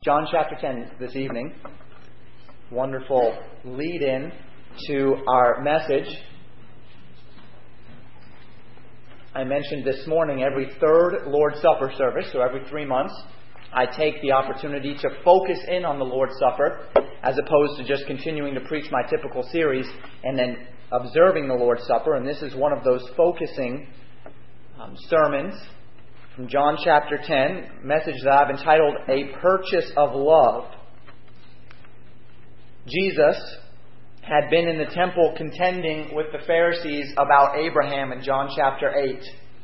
John chapter 10 this evening. Wonderful lead-in to our message. I mentioned this morning every third Lord's Supper service, so every 3 months, I take the opportunity to focus in on the Lord's Supper as opposed to just continuing to preach my typical series and then observing the Lord's Supper. And this is one of those focusing sermons from John chapter 10, message that I've entitled, A Purchase of Love. Jesus had been in the temple contending with the Pharisees about Abraham in John chapter 8.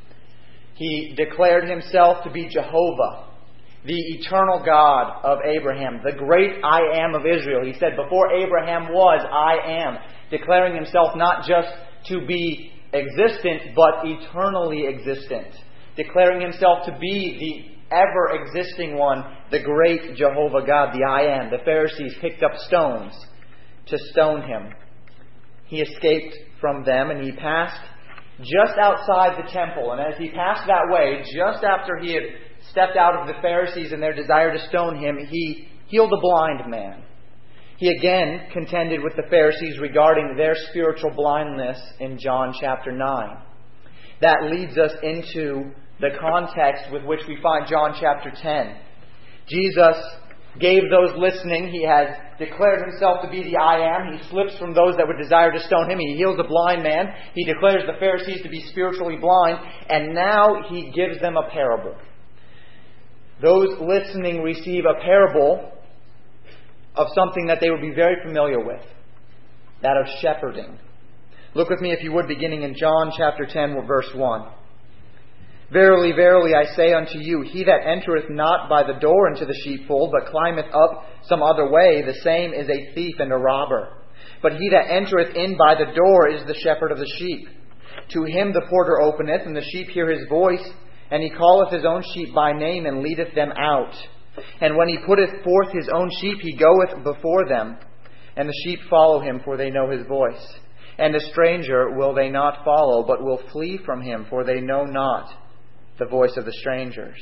He declared himself to be Jehovah, the eternal God of Abraham, the great I am of Israel. He said, before Abraham was, I am, declaring himself not just to be existent, but eternally existent, declaring himself to be the ever-existing one, the great Jehovah God, the I am. The Pharisees picked up stones to stone him. He escaped from them and he passed just outside the temple. And as he passed that way, just after he had stepped out of the Pharisees and their desire to stone him, he healed a blind man. He again contended with the Pharisees regarding their spiritual blindness in John chapter 9. That leads us into the context with which we find John chapter 10. Jesus gave those listening. He has declared himself to be the I am. He slips from those that would desire to stone him. He heals a blind man. He declares the Pharisees to be spiritually blind. And now he gives them a parable. Those listening receive a parable of something that they would be very familiar with. That of shepherding. Look with me, if you would, beginning in John chapter 10, verse 1. Verily, verily, I say unto you, he that entereth not by the door into the sheepfold, but climbeth up some other way, the same is a thief and a robber. But he that entereth in by the door is the shepherd of the sheep. To him the porter openeth, and the sheep hear his voice, and he calleth his own sheep by name, and leadeth them out. And when he putteth forth his own sheep, he goeth before them, and the sheep follow him, for they know his voice. And a stranger will they not follow, but will flee from him, for they know not the voice of strangers.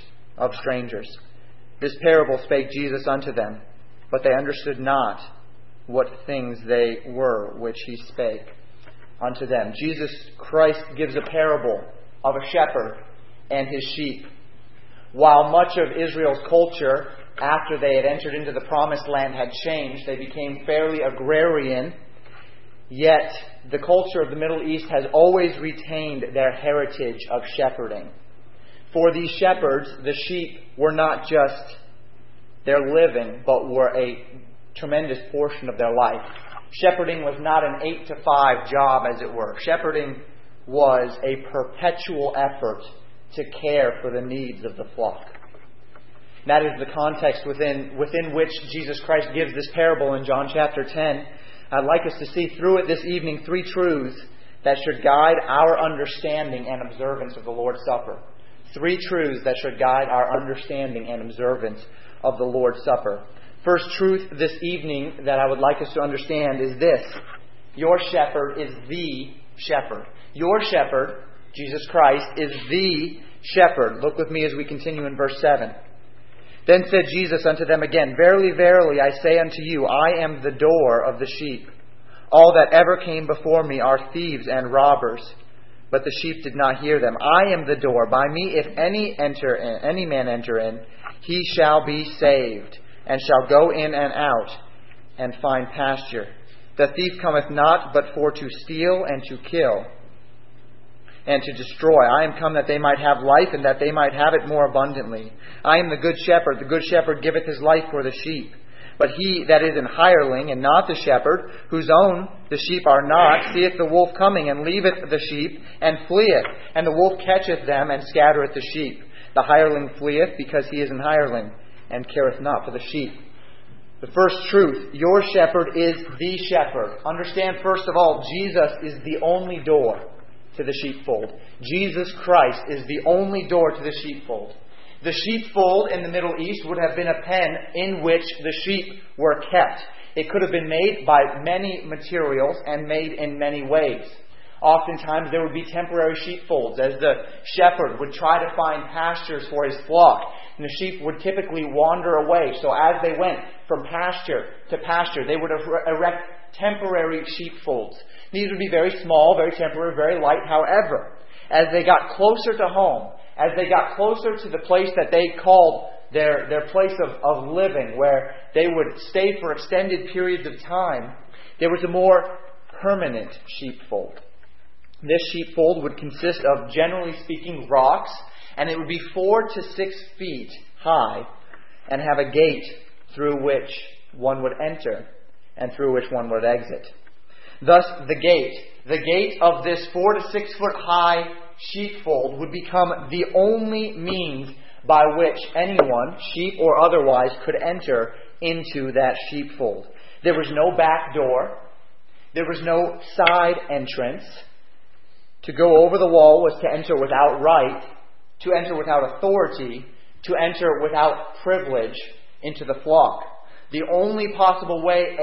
This parable spake Jesus unto them, but they understood not what things they were which he spake unto them. Jesus Christ gives a parable of a shepherd and his sheep. While much of Israel's culture, after they had entered into the promised land, had changed, they became fairly agrarian, yet the culture of the Middle East has always retained their heritage of shepherding. For these shepherds, the sheep were not just their living, but were a tremendous portion of their life. Shepherding was not an 8-to-5 job, as it were. Shepherding was a perpetual effort to care for the needs of the flock. That is the context within which Jesus Christ gives this parable in John chapter 10. I'd like us to see through it this evening 3 truths that should guide our understanding and observance of the Lord's Supper. 3 truths that should guide our understanding and observance of the Lord's Supper. First truth this evening that I would like us to understand is this. Your shepherd is the shepherd. Your shepherd, Jesus Christ, is the shepherd. Look with me as we continue in verse 7. Then said Jesus unto them again, Verily, verily, I say unto you, I am the door of the sheep. All that ever came before me are thieves and robbers, but the sheep did not hear them. I am the door. By me, if any man enter in, he shall be saved, and shall go in and out, and find pasture. The thief cometh not, but for to steal, and to kill, and to destroy. I am come that they might have life, and that they might have it more abundantly. I am the good shepherd. The good shepherd giveth his life for the sheep. But he that is an hireling, and not the shepherd, whose own the sheep are not, seeth the wolf coming, and leaveth the sheep, and fleeth. And the wolf catcheth them, and scattereth the sheep. The hireling fleeth, because he is an hireling, and careth not for the sheep. The first truth, your shepherd is the shepherd. Understand, first of all, Jesus is the only door to the sheepfold. Jesus Christ is the only door to the sheepfold. The sheepfold in the Middle East would have been a pen in which the sheep were kept. It could have been made by many materials and made in many ways. Oftentimes there would be temporary sheepfolds as the shepherd would try to find pastures for his flock. And the sheep would typically wander away. So as they went from pasture to pasture, they would erect temporary sheepfolds. These would be very small, very temporary, very light. However, as they got closer to home, as they got closer to the place that they called their place of living, where they would stay for extended periods of time, there was a more permanent sheepfold. This sheepfold would consist of, generally speaking, rocks, and it would be 4 to 6 feet high and have a gate through which one would enter and through which one would exit. Thus, the gate of this 4 to 6 foot high sheepfold would become the only means by which anyone, sheep or otherwise, could enter into that sheepfold. There was no back door. There was no side entrance. To go over the wall was to enter without right, to enter without authority, to enter without privilege into the flock. The only possible way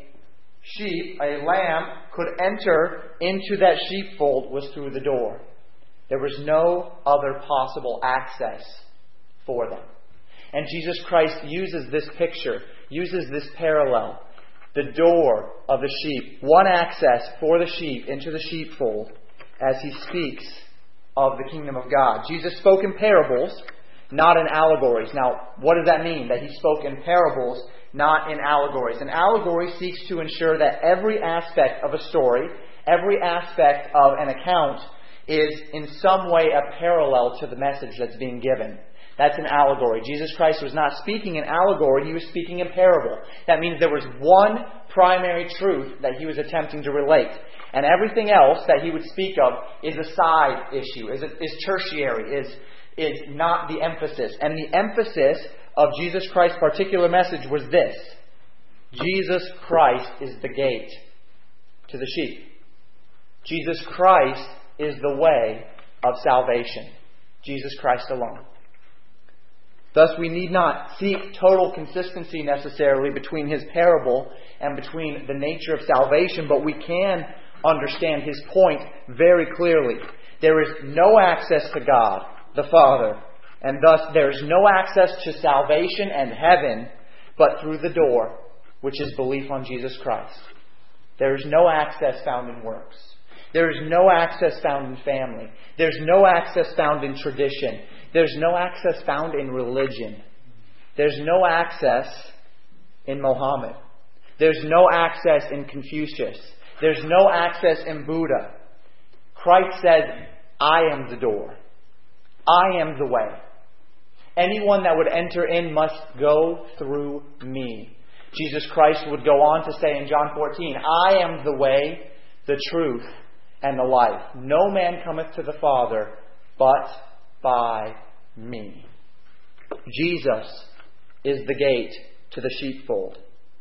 a lamb could enter into that sheepfold was through the door. There was no other possible access for them. And Jesus Christ uses this picture, uses this parallel, the door of the sheep, one access for the sheep into the sheepfold, as he speaks of the kingdom of God. Jesus spoke in parables, not in allegories. Now, what does that mean? That he spoke in parables, not in allegories. An allegory seeks to ensure that every aspect of a story, every aspect of an account is in some way a parallel to the message that's being given. That's an allegory. Jesus Christ was not speaking in allegory, he was speaking in parable. That means there was one primary truth that he was attempting to relate. And everything else that he would speak of is a side issue, is tertiary, is not the emphasis. And the emphasis of Jesus Christ's particular message was this: Jesus Christ is the gate to the sheep. Jesus Christ is the way of salvation. Jesus Christ alone. Thus, we need not seek total consistency necessarily between his parable and between the nature of salvation, but we can understand his point very clearly. There is no access to God, the Father, and thus there is no access to salvation and heaven but through the door, which is belief on Jesus Christ. There is no access found in works. There is no access found in family. There's no access found in tradition. There's no access found in religion. There's no access in Mohammed. There's no access in Confucius. There's no access in Buddha. Christ says, I am the door. I am the way. Anyone that would enter in must go through me. Jesus Christ would go on to say in John 14, I am the way, the truth, and the life. No man cometh to the Father but by me. Jesus is the gate to the sheepfold.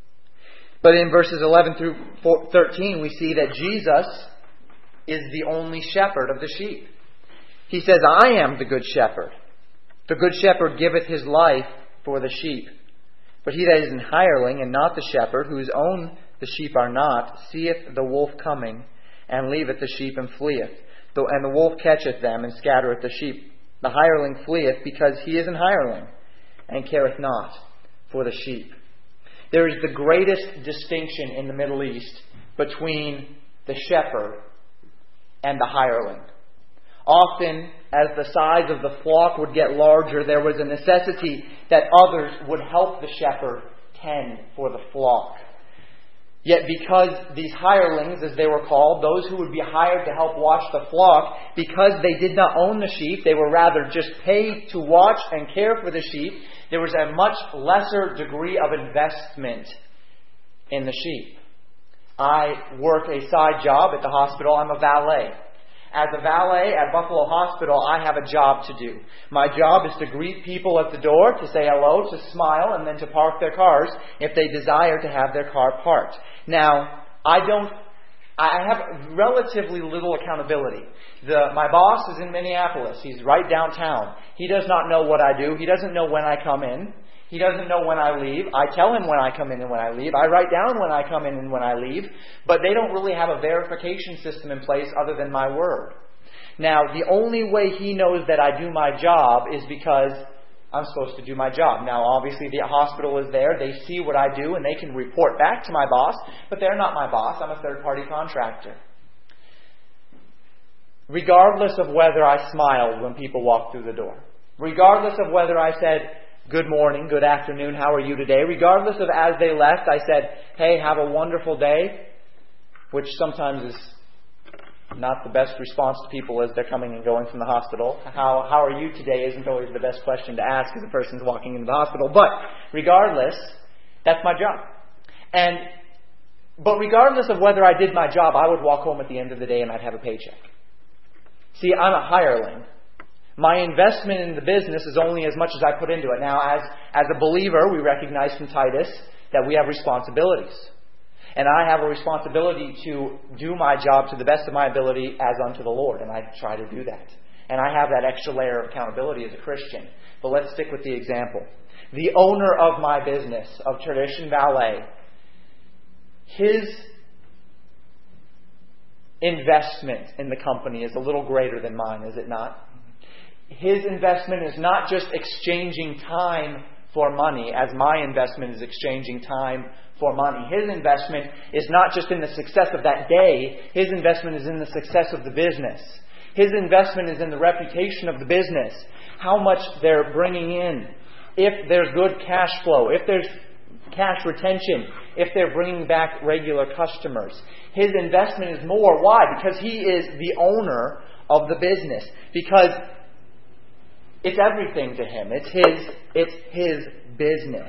But in verses 11 through 13, we see that Jesus is the only shepherd of the sheep. He says, I am the good shepherd. The good shepherd giveth his life for the sheep. But he that is an hireling, and not the shepherd, whose own the sheep are not, seeth the wolf coming, and leaveth the sheep, and fleeth. And the wolf catcheth them, and scattereth the sheep. The hireling fleeth, because he is an hireling, and careth not for the sheep. There is the greatest distinction in the Middle East between the shepherd and the hireling. Often, as the size of the flock would get larger, there was a necessity that others would help the shepherd tend for the flock. Yet because these hirelings, as they were called, those who would be hired to help watch the flock, because they did not own the sheep, they were rather just paid to watch and care for the sheep, there was a much lesser degree of investment in the sheep. I work a side job at the hospital. I'm a valet. As a valet at Buffalo Hospital, I have a job to do. My job is to greet people at the door, to say hello, to smile, and then to park their cars if they desire to have their car parked. Now, I have relatively little accountability. My boss is in Minneapolis. He's right downtown. He does not know what I do. He doesn't know when I come in. He doesn't know when I leave. I tell him when I come in and when I leave. I write down when I come in and when I leave. But they don't really have a verification system in place other than my word. Now, the only way he knows that I do my job is because I'm supposed to do my job. Now, obviously, the hospital is there. They see what I do and they can report back to my boss. But they're not my boss. I'm a third-party contractor. Regardless of whether I smiled when people walked through the door. Regardless of whether I said, good morning, good afternoon, how are you today? Regardless of as they left, I said, hey, have a wonderful day. Which sometimes is not the best response to people as they're coming and going from the hospital. How are you today isn't always the best question to ask as a person's walking into the hospital. But regardless, that's my job. But regardless of whether I did my job, I would walk home at the end of the day and I'd have a paycheck. See, I'm a hireling. My investment in the business is only as much as I put into it. Now, as a believer, we recognize from Titus that we have responsibilities. And I have a responsibility to do my job to the best of my ability as unto the Lord. And I try to do that. And I have that extra layer of accountability as a Christian. But let's stick with the example. The owner of my business, of Tradition Valet, his investment in the company is a little greater than mine, is it not? His investment is not just exchanging time for money, as my investment is exchanging time for money. His investment is not just in the success of that day. His investment is in the success of the business. His investment is in the reputation of the business. How much they're bringing in. If there's good cash flow. If there's cash retention. If they're bringing back regular customers. His investment is more. Why? Because he is the owner of the business. Because it's everything to him. It's his business.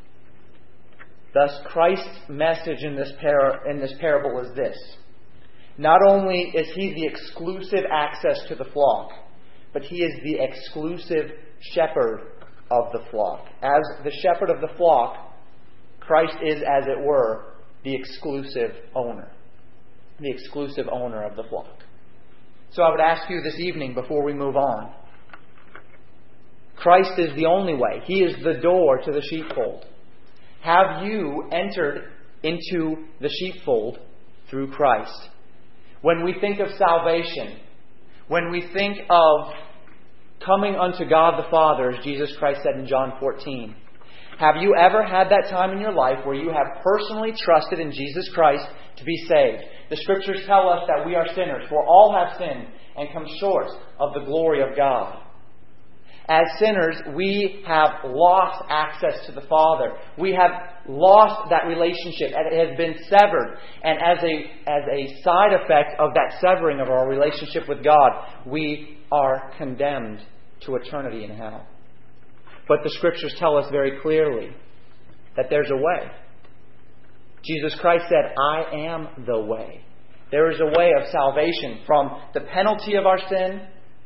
Thus, Christ's message in this parable is this. Not only is He the exclusive access to the flock, but He is the exclusive shepherd of the flock. As the shepherd of the flock, Christ is, as it were, the exclusive owner. The exclusive owner of the flock. So I would ask you this evening, before we move on, Christ is the only way. He is the door to the sheepfold. Have you entered into the sheepfold through Christ? When we think of salvation, when we think of coming unto God the Father, as Jesus Christ said in John 14, have you ever had that time in your life where you have personally trusted in Jesus Christ to be saved? The Scriptures tell us that we are sinners, for all have sinned and come short of the glory of God. As sinners, we have lost access to the Father. We have lost that relationship. It has been severed. And as a side effect of that severing of our relationship with God, we are condemned to eternity in hell. But the Scriptures tell us very clearly that there's a way. Jesus Christ said, I am the way. There is a way of salvation from the penalty of our sin,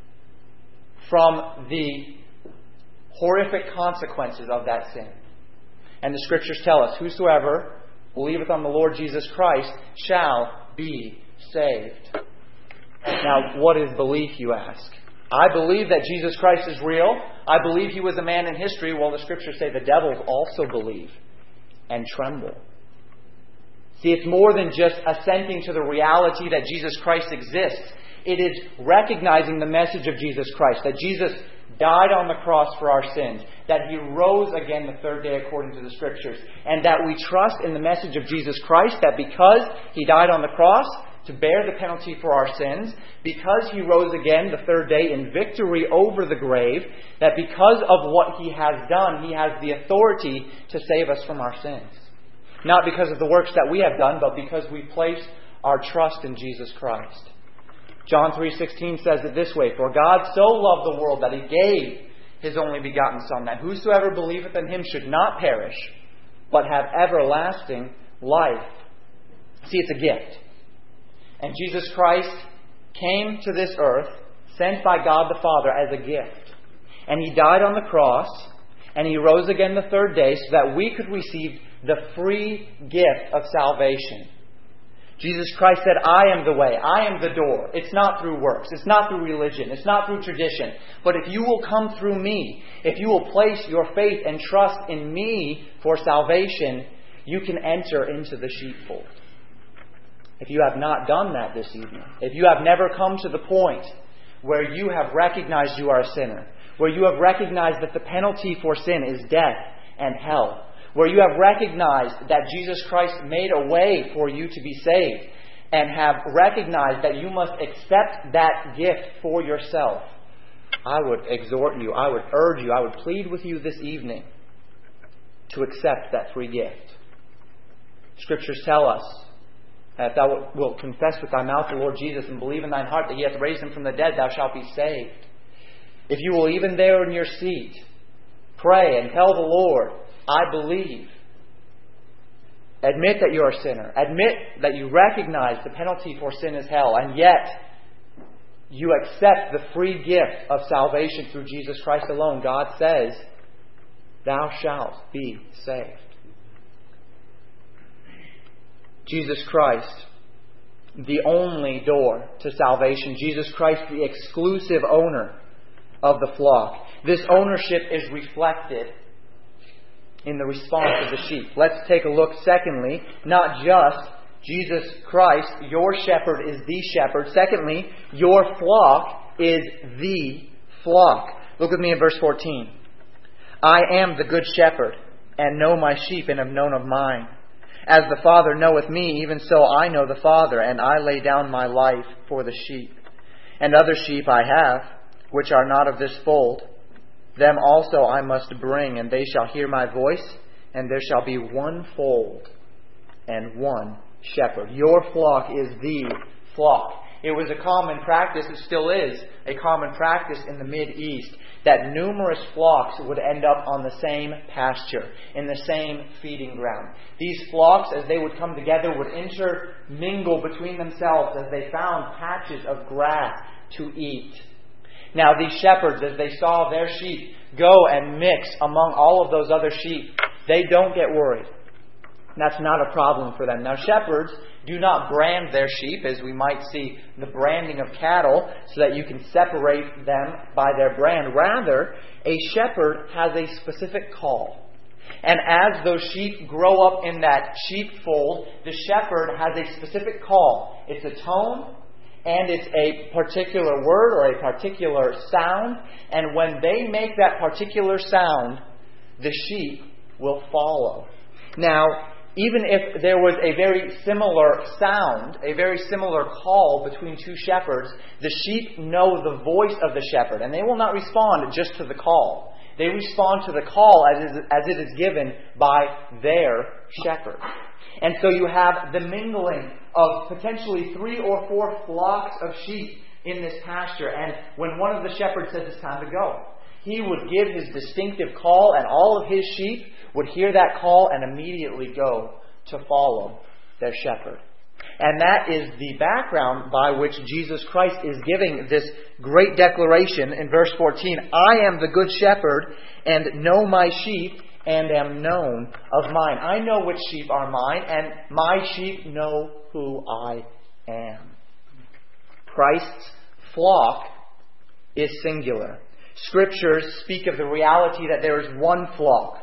from the horrific consequences of that sin. And the Scriptures tell us, whosoever believeth on the Lord Jesus Christ shall be saved. Now, what is belief, you ask? I believe that Jesus Christ is real. I believe He was a man in history. Well, the Scriptures say the devils also believe and tremble. See, it's more than just assenting to the reality that Jesus Christ exists. It is recognizing the message of Jesus Christ, that Jesus died on the cross for our sins, that He rose again the third day according to the Scriptures, and that we trust in the message of Jesus Christ, that because He died on the cross to bear the penalty for our sins, because He rose again the third day in victory over the grave, that because of what He has done, He has the authority to save us from our sins. Not because of the works that we have done, but because we place our trust in Jesus Christ. John 3:16 says it this way, for God so loved the world that He gave His only begotten Son, that whosoever believeth in Him should not perish, but have everlasting life. See, it's a gift. And Jesus Christ came to this earth, sent by God the Father as a gift. And He died on the cross, and He rose again the third day so that we could receive the free gift of salvation. Jesus Christ said, I am the way, I am the door. It's not through works, it's not through religion, it's not through tradition. But if you will come through me, if you will place your faith and trust in me for salvation, you can enter into the sheepfold. If you have not done that this evening, if you have never come to the point where you have recognized you are a sinner, where you have recognized that the penalty for sin is death and hell, where you have recognized that Jesus Christ made a way for you to be saved, and have recognized that you must accept that gift for yourself, I would exhort you, I would urge you, I would plead with you this evening to accept that free gift. Scriptures tell us that if thou wilt confess with thy mouth the Lord Jesus and believe in thine heart that he hath raised him from the dead, thou shalt be saved. If you will, even there in your seat, pray and tell the Lord, I believe. Admit that you're a sinner. Admit that you recognize the penalty for sin is hell, and yet you accept the free gift of salvation through Jesus Christ alone. God says, thou shalt be saved. Jesus Christ, the only door to salvation. Jesus Christ, the exclusive owner of the flock. This ownership is reflected in the response of the sheep. Let's take a look, secondly, not just Jesus Christ, your shepherd, is the shepherd. Secondly, your flock is the flock. Look with me in verse 14. I am the good shepherd, and know my sheep, and have known of mine. As the Father knoweth me, even so I know the Father, and I lay down my life for the sheep. And other sheep I have, which are not of this fold. Them also I must bring, and they shall hear my voice, and there shall be one fold and one shepherd. Your flock is the flock. It was a common practice, it still is a common practice in the Mideast, that numerous flocks would end up on the same pasture, in the same feeding ground. These flocks, as they would come together, would intermingle between themselves as they found patches of grass to eat. Now, these shepherds, as they saw their sheep go and mix among all of those other sheep, they don't get worried. That's not a problem for them. Now, shepherds do not brand their sheep, as we might see the branding of cattle, so that you can separate them by their brand. Rather, a shepherd has a specific call. And as those sheep grow up in that sheepfold, the shepherd has a specific call. It's a tone, and it's a particular word or a particular sound. And when they make that particular sound, the sheep will follow. Now, even if there was a very similar sound, a very similar call between two shepherds, the sheep know the voice of the shepherd, and they will not respond just to the call. They respond to the call as it is given by their shepherd. And so you have the mingling of potentially 3 or 4 flocks of sheep in this pasture. And when one of the shepherds says it's time to go, he would give his distinctive call, and all of his sheep would hear that call and immediately go to follow their shepherd. And that is the background by which Jesus Christ is giving this great declaration in verse 14. I am the good shepherd, and know my sheep, and am known of mine. I know which sheep are mine, and my sheep know who I am. Christ's flock is singular. Scriptures speak of the reality that there is one flock,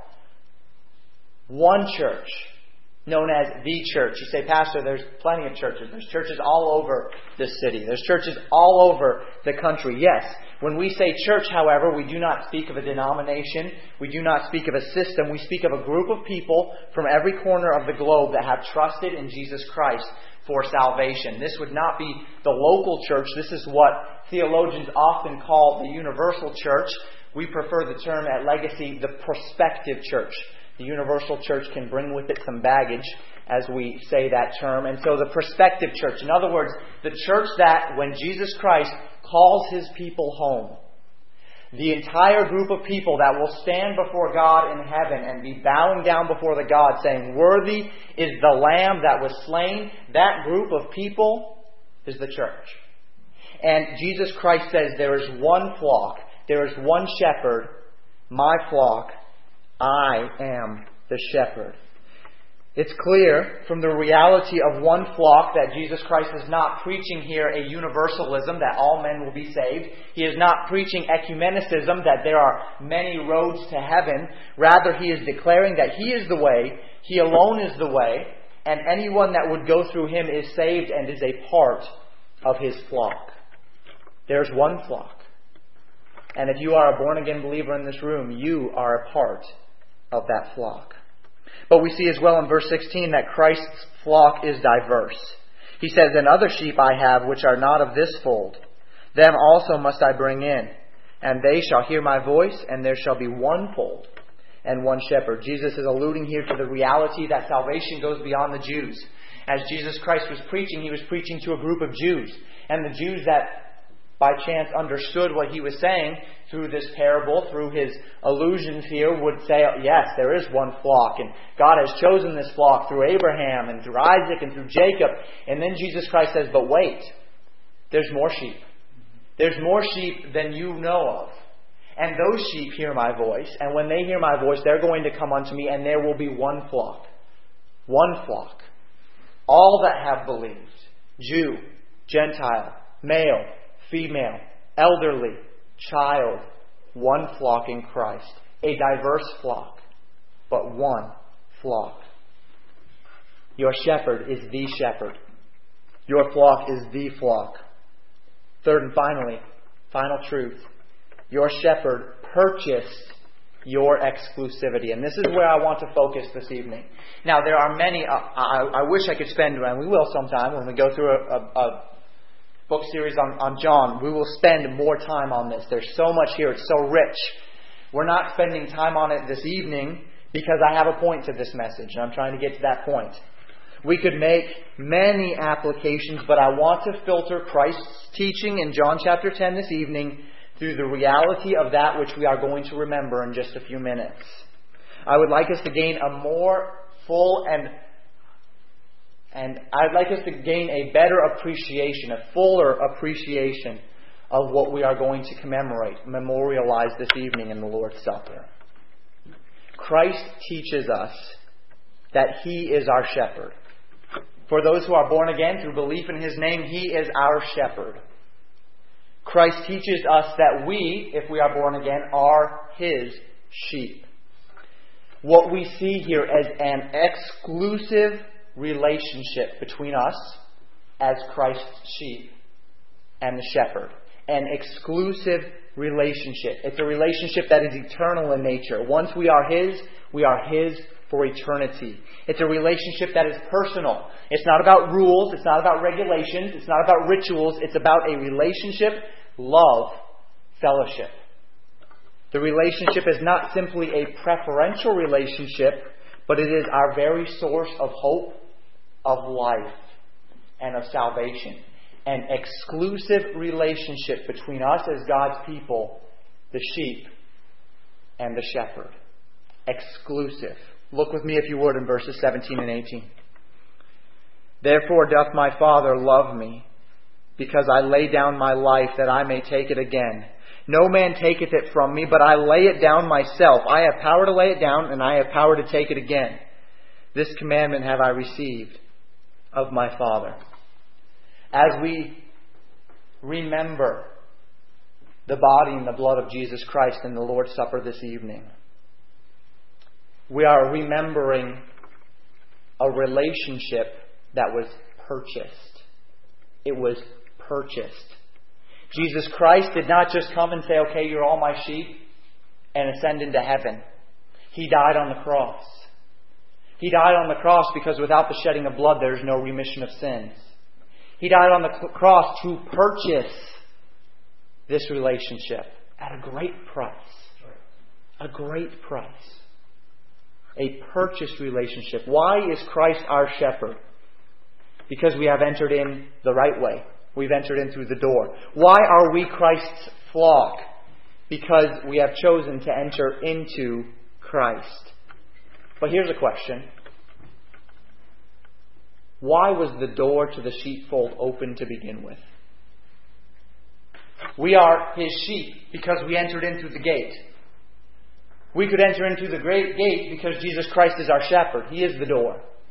one church, known as the church. You say, Pastor, there's plenty of churches. There's churches all over the city. There's churches all over the country. Yes, when we say church, however, we do not speak of a denomination. We do not speak of a system. We speak of a group of people from every corner of the globe that have trusted in Jesus Christ for salvation. This would not be the local church. This is what theologians often call the universal church. We prefer the term at Legacy, the prospective church. The universal church can bring with it some baggage as we say that term. And so the prospective church, in other words, the church that when Jesus Christ calls His people home, the entire group of people that will stand before God in heaven and be bowing down before the God saying, worthy is the Lamb that was slain, that group of people is the church. And Jesus Christ says there is one flock, there is one shepherd, my flock, I am the shepherd. It's clear from the reality of one flock that Jesus Christ is not preaching here a universalism that all men will be saved. He is not preaching ecumenicism that there are many roads to heaven. Rather, He is declaring that He is the way, He alone is the way, and anyone that would go through Him is saved and is a part of His flock. There's one flock. And if you are a born-again believer in this room, you are a part of that flock. But we see as well in verse 16 that Christ's flock is diverse. He says, "And other sheep I have which are not of this fold. Them also must I bring in. And they shall hear my voice, and there shall be one fold and one shepherd." Jesus is alluding here to the reality that salvation goes beyond the Jews. As Jesus Christ was preaching, He was preaching to a group of Jews. And the Jews that by chance understood what He was saying through this parable, through His allusions here, would say, yes, there is one flock, and God has chosen this flock through Abraham and through Isaac and through Jacob. And then Jesus Christ says, but wait, there's more sheep. There's more sheep than you know of. And those sheep hear my voice, and when they hear my voice, they're going to come unto me, and there will be one flock. One flock. All that have believed, Jew, Gentile, male, female, elderly, child, one flock in Christ. A diverse flock, but one flock. Your shepherd is the shepherd. Your flock is the flock. Third and finally, final truth. Your shepherd purchased your exclusivity. And this is where I want to focus this evening. Now, there are many, I wish I could spend, and we will sometime when we go through a book series on John, we will spend more time on this. There's so much here. It's so rich. We're not spending time on it this evening because I have a point to this message, and I'm trying to get to that point. We could make many applications, but I want to filter Christ's teaching in John chapter 10 this evening through the reality of that which we are going to remember in just a few minutes. I would like us to gain a more full and I'd like us to gain a better appreciation, a fuller appreciation of what we are going to commemorate, memorialize this evening in the Lord's Supper. Christ teaches us that He is our shepherd. For those who are born again through belief in His name, He is our shepherd. Christ teaches us that we, if we are born again, are His sheep. What we see here as an exclusive relationship between us as Christ's sheep and the shepherd. An exclusive relationship. It's a relationship that is eternal in nature. Once we are His for eternity. It's a relationship that is personal. It's not about rules. It's not about regulations. It's not about rituals. It's about a relationship, love, fellowship. The relationship is not simply a preferential relationship, but it is our very source of hope, of life, and of salvation. An exclusive relationship between us as God's people, the sheep, and the shepherd. Exclusive. Look with me, if you would, in verses 17 and 18. "Therefore doth my Father love me, because I lay down my life that I may take it again. No man taketh it from me, but I lay it down myself. I have power to lay it down, and I have power to take it again. This commandment have I received of my Father." As we remember the body and the blood of Jesus Christ in the Lord's Supper this evening, we are remembering a relationship that was purchased. It was purchased. Jesus Christ did not just come and say, okay, you're all my sheep, and ascend into heaven. He died on the cross. He died on the cross because without the shedding of blood, there is no remission of sins. He died on the cross to purchase this relationship at a great price. A great price. A purchased relationship. Why is Christ our shepherd? Because we have entered in the right way. We've entered in through the door. Why are we Christ's flock? Because we have chosen to enter into Christ. But here's a question. Why was the door to the sheepfold open to begin with? We are His sheep because we entered in through the gate. We could enter into the great gate because Jesus Christ is our shepherd. He is the door.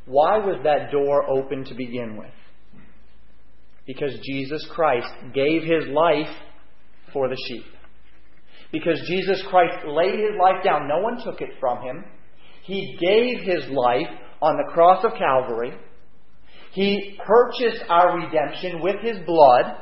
Why was that door open to begin with? Because Jesus Christ gave His life for the sheep. Because Jesus Christ laid His life down. No one took it from Him. He gave His life on the cross of Calvary. He purchased our redemption with His blood.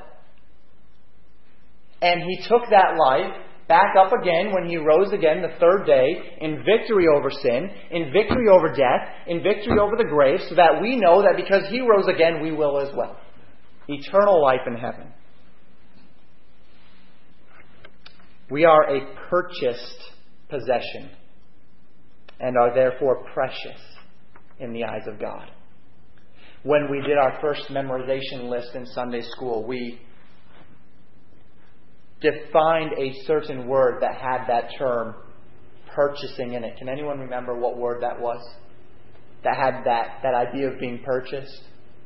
And He took that life back up again when He rose again the third day in victory over sin, in victory over death, in victory over the grave, so that we know that because He rose again, we will as well. Eternal life in heaven. We are a purchased possession and are therefore precious in the eyes of God. When we did our first memorization list in Sunday school, we defined a certain word that had that term purchasing in it. Can anyone remember what word that was? That had that idea of being purchased?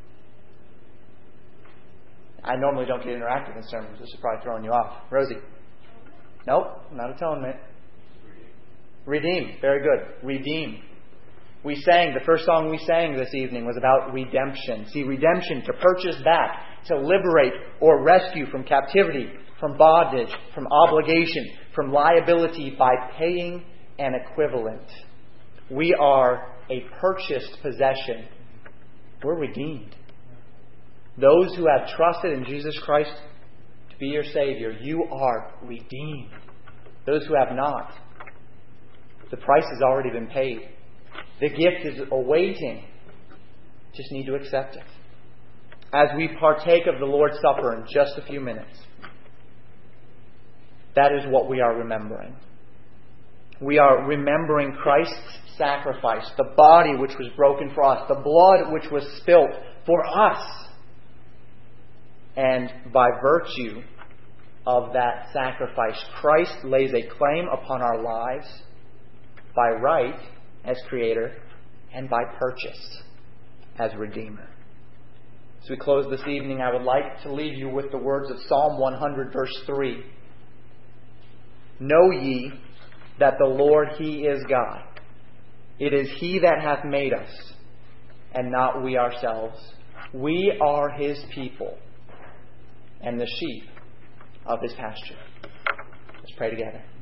I normally don't get interactive in sermons. This is probably throwing you off. Rosie? Nope, not atonement. Redeem. Very good. Redeem. We sang, the first song we sang this evening was about redemption. See, redemption, to purchase back, to liberate or rescue from captivity, from bondage, from obligation, from liability by paying an equivalent. We are a purchased possession. We're redeemed. Those who have trusted in Jesus Christ to be your Savior, you are redeemed. Those who have not, the price has already been paid. The gift is awaiting. Just need to accept it. As we partake of the Lord's Supper in just a few minutes, that is what we are remembering. We are remembering Christ's sacrifice, the body which was broken for us, the blood which was spilt for us. And by virtue of that sacrifice, Christ lays a claim upon our lives by right as Creator and by purchase as Redeemer. As we close this evening, I would like to leave you with the words of Psalm 100, verse 3. Know ye that the Lord, He is God. It is He that hath made us, and not we ourselves. We are His people, and the sheep of His pasture. Let's pray together.